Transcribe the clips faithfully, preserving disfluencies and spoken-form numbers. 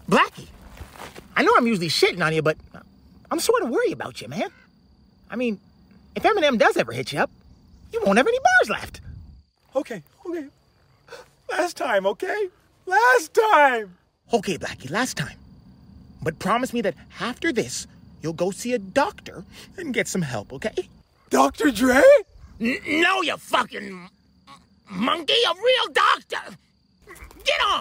Blackie, I know I'm usually shitting on you, but I'm sort of worried about you, man. I mean, if Eminem does ever hit you up, you won't have any bars left. Okay, okay. Last time, okay? Last time! Okay, Blackie, last time. But promise me that after this, you'll go see a doctor and get some help, okay? Doctor Dre? N- no, you fucking monkey, a real doctor! Get on!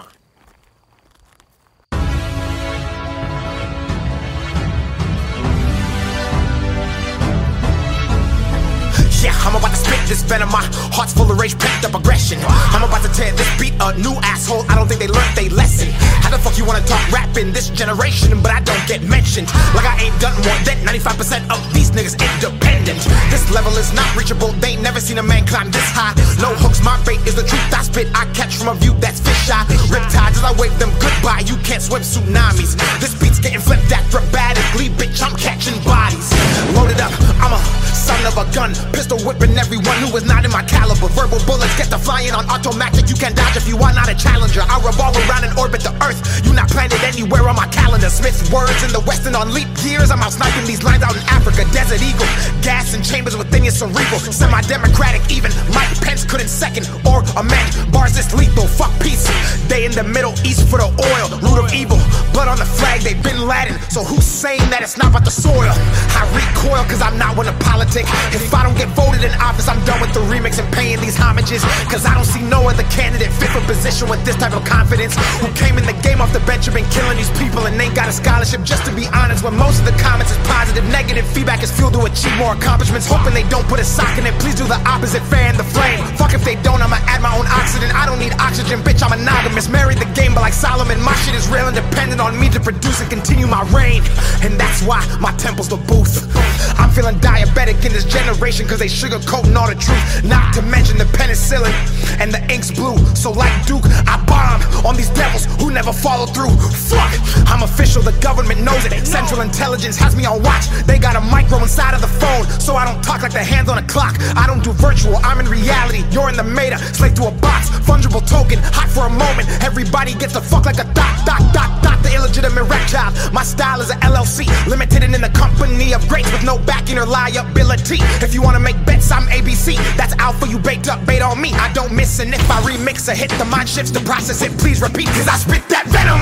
Yeah, I'm about to spit this venom. My heart's full of rage, pent up aggression. I'm about to tear this beat a new asshole. I don't think they learned they lesson. How the fuck you wanna talk rap in this generation, but I don't get mentioned? Like I ain't done more than ninety-five percent of these niggas independent. This level is not reachable. They ain't never seen a man climb this high. No hooks, my bait is the truth I spit. I catch from a view that's fish eye. Riptides as I wave them goodbye. You can't swim tsunamis. This beat's getting flipped that dramatically. Bitch, I'm catching bodies. Loaded up, I'm a son of a gun. Pistol whipping everyone who is not in my caliber. Verbal bullets get to flying on automatic. You can dodge if you are not a challenger. I revolve around and orbit the earth. You not planted anywhere on my calendar. Smith's words in the west and on leap years. I'm out sniping these lines out in Africa. Desert Eagle, gas and chambers within your cerebral. Semi-democratic, even Mike Pence couldn't second or amend. Bars this lethal, fuck peace. They in the Middle East for the oil. Root of evil, blood on the flag, they Bin Laden. So who's saying that it's not about the soil? I recoil cause I'm not one of politics. If I don't get voted in office, I'm done with the remix and paying these homages. Cause I don't see no other candidate fit for position with this type of confidence. Who came in the game off the bench and been killing these people and ain't got a scholarship. Just to be honest, when most of the comments is positive, negative feedback is fuel to achieve more accomplishments. Hoping they don't put a sock in it, please do the opposite, fan the flame. Fuck if they don't, I'ma add my own oxygen. I don't need oxygen, bitch, I'm monogamous. Married the game, but like Solomon, my shit is real and dependent on me to produce and continue my reign. And that's why my temple's the booth. I'm feeling diabetic in this generation cause they sugarcoating all the truth. Not to mention the penicillin and the ink's blue. So like Duke, I bomb on these devils who never follow through. Fuck, I'm official, the government knows it. Central intelligence has me on watch. They got a micro inside of the phone, so I don't talk like the hands on a clock. I don't do virtual, I'm in reality. You're in the meta, slave to a box. Fungible token, hot for a moment. Everybody gets to fuck like a dot, dot, dot, dot. The illegitimate rap child. My style is an L L C, limited and in the company of greats with no backing or liability. If you wanna make bets, I'm A B C. That's alpha, you baked up, bait on me. I don't miss, and if I remix a hit, the mind shifts to process it. Please repeat, cause I spit that venom.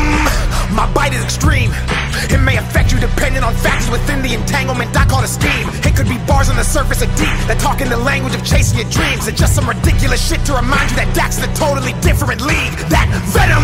My bite is extreme. It may affect you depending on factors within the entanglement I call a scheme. It could be bars on the surface of deep that talk in the language of chasing your dreams. It's just some ridiculous shit to remind you that Dak's in a totally different league. That venom,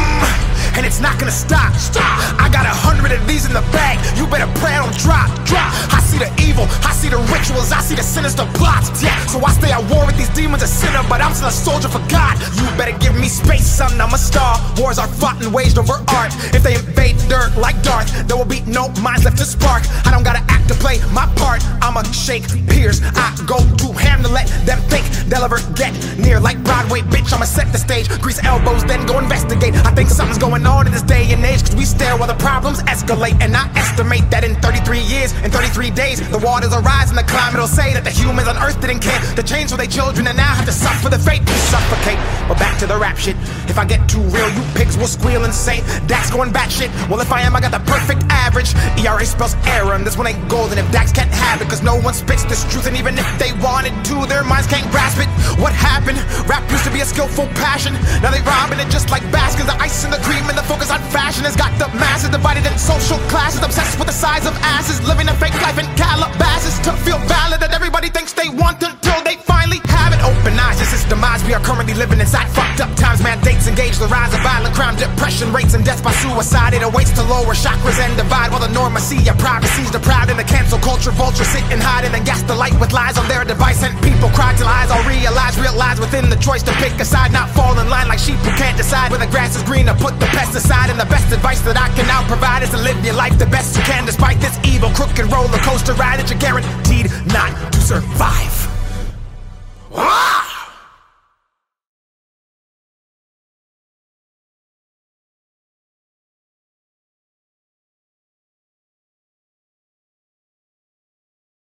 and it's not gonna stop. Stop. I got a hundred of these in the bag. You better pray I don't drop. Drop. I see the evil, I see the rituals, I see the sinister plots. Yeah, so I stay at war with these demons, a sinner, but I'm still a soldier for God. You better give me space, son. I'm a star. Wars are fought and waged over art. If they invade dirt like Darth, there will be no minds left to spark. I don't gotta act to play my part. I'ma shake peers. I go to ham to let them think they'll ever get near like Broadway. Bitch, I'ma set the stage, grease elbows, then go investigate. I think something's going on in this day and age, cause we stare while the problems escalate. And I estimate that in thirty-three years, in thirty-three days, the waters will rise and the climate will say that the humans on earth didn't care to change for their children and now have to suffer the fate to suffocate. But back to the rap shit. If I get too real, you pigs will squeal and say Dak's going batshit. Well, if I am, I got the perfect average. E R A spells error, and this one ain't golden if Dax can't have it, cause no one spits this truth, and even if they wanted to, their minds can't grasp it. What happened? Rap used to be a skillful passion. Now they robbing it just like baskets. The ice and the cream and the focus on fashion has got the masses divided in social classes, obsessed with the size of asses, living a fake life in Calabasas to feel valid that everybody thinks they want until they finally have it. Open eyes, this is demise. We are currently living inside fucked up times. Mandates engage the rise of violent crime, depression rates, and deaths by suicide. It awaits to lower chakras and divide, while the normacy of privacy's deprived, and the cancel culture vulture sit and hide and then gas the light with lies on their device. And people cry till eyes all realize, realize within the choice to pick a side, not fall in line like sheep who can't decide when the grass is greener. Put the pesticide, and the best advice that I can now provide is to live your life the best you can, despite this evil crooked roller coaster ride that you're guaranteed not